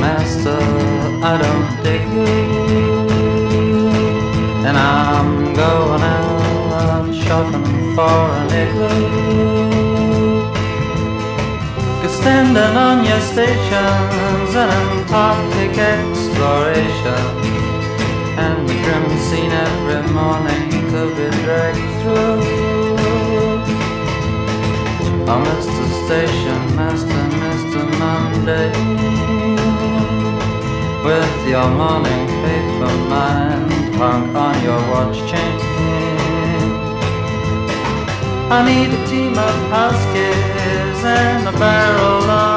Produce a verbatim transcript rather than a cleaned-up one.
master, I don't dig you, and I'm going out shopping for an igloo. 'Cause standing on your station's an Antarctic exploration, and the grim scene every morning could be dragged through. Oh, Mister Station Master, Mister Monday, with your morning paper mind hung on your watch chain. I need a team of housekeepers and a barrel of